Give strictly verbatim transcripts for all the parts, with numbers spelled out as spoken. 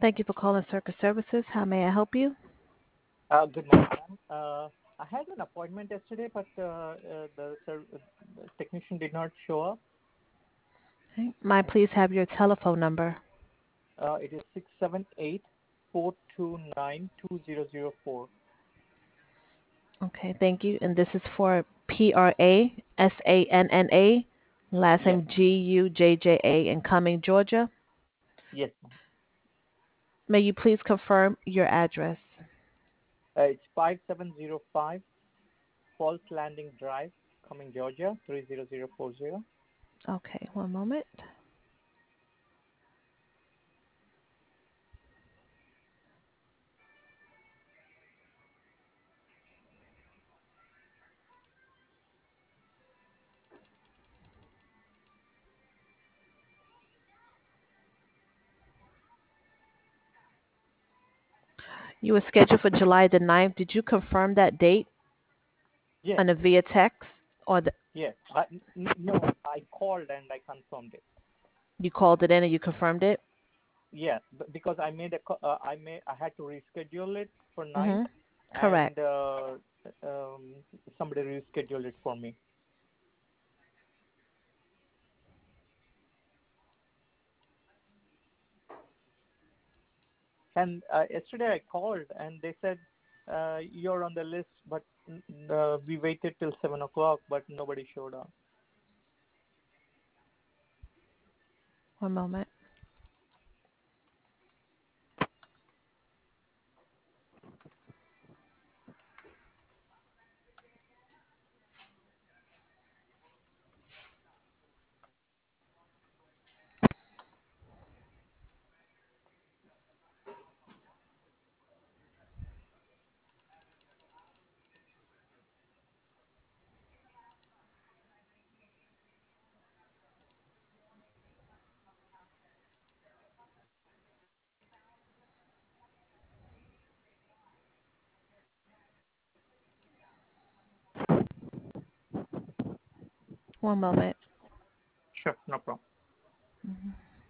Thank you for calling Circus Services. How may I help you? Uh, good morning, ma'am. Uh, I had an appointment yesterday, but uh, uh, the, ser- the technician did not show up. Okay. May I please have your telephone number? Uh, it is six seven eight four two nine two zero zero four. Okay, thank you. And this is for P R A S A N N A, last Yes, name G U J J A in Cumming, Georgia. yes, ma'am. May you please confirm your address? Uh, it's five seven zero five Falls Landing Drive, Cumming, Georgia three zero zero four zero. Okay, one moment. You were scheduled for July the ninth. Did you confirm that date Yes, on a via text or the, yes. I, n- no, I called and I confirmed it. you called it in and you confirmed it? Yeah, b- because I made a co- uh, I made I had to reschedule it for ninth, Mm-hmm. Correct. and uh, um, somebody rescheduled it for me. And uh, yesterday I called and they said uh, you're on the list, but uh, we waited till seven o'clock, but nobody showed up. One moment. One moment. Sure, no problem. Mhm.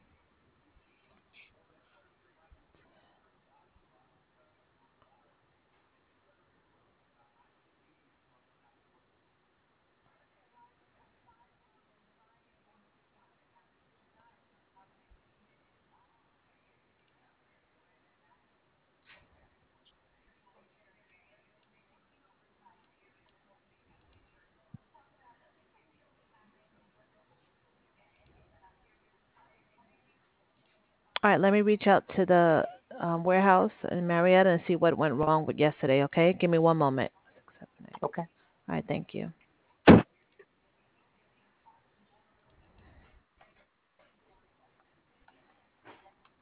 All right, let me reach out to the um, warehouse in Marietta and see what went wrong with yesterday, okay? Give me one moment. Six, seven, eight. Okay. All right, thank you.